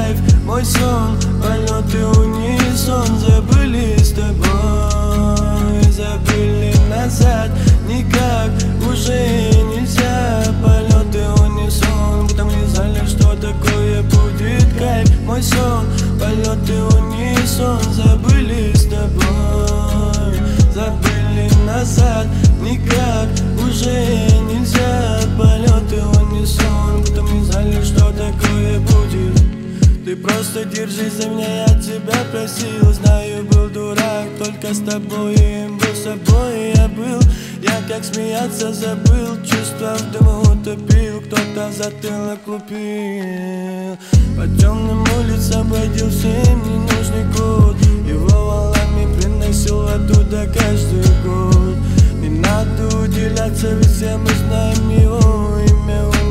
кайф, мой сон, полеты унисон. Забыли с тобой, забыли назад. Никак уже нельзя. Полеты унисон, будто мы не знали, что такое будет кайф. Мой сон, полеты унисон. Забыли с тобой, забыли назад. Никак уже нельзя. Полеты унисон, будто мы не знали, что такое будет. Ты просто держись за меня, я тебя просил. Знаю, был дурак, только с тобой им был собой я был. Я как смеяться забыл, чувства в дыму утопил. Кто-то в затылок лупил. По темным улицам бродил всем ненужный кот. Его валами приносил оттуда каждый год. Не надо уделяться, ведь все мы знаем его, имя у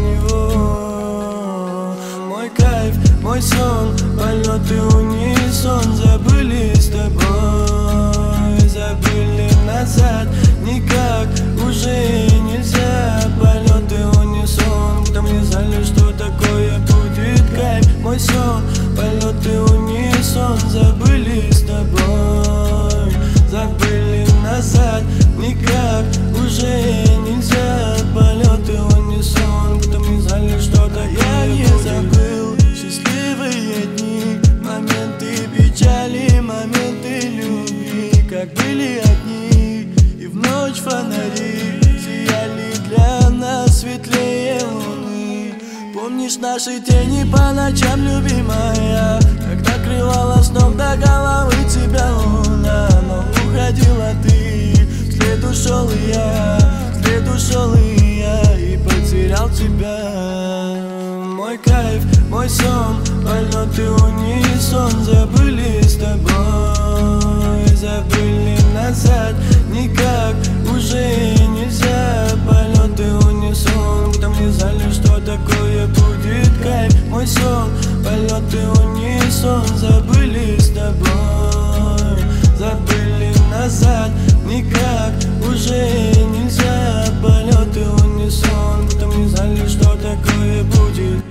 него. Мой кайф, мой сон, полеты унисон. Забыли с тобой, забыли назад. Никак уже нельзя. Полеты унисон, будто мы не знали, что такое будет кайф. Мой сон, полеты унисон. Забыли с тобой, забыли назад. Никак уже нельзя. Полеты унисон, будто мы не знали, что такое я не забыл счастливые дни, моменты печали, моменты любви, как были одни. И в ночь фонари сияли для нас светлее луны. Помнишь наши тени по ночам, любимая, когда крывала с ног до головы тебя луна. Но уходила ты, вслед ушел и я, вслед ушел и я, и потерял тебя. Мой кайф, мой сон, полеты унисон. Забыли с тобой, забыли назад. Никак уже нельзя. Полеты унисон, будто мы не знали, что такое будет кайф. Мой сон, полеты унисон. Забыли с тобой, забыли назад. Никак уже нельзя. Полеты унисон, будто мы не знали, что такое будет.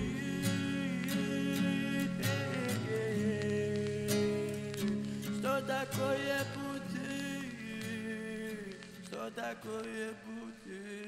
Что такое пути? Что такое пути?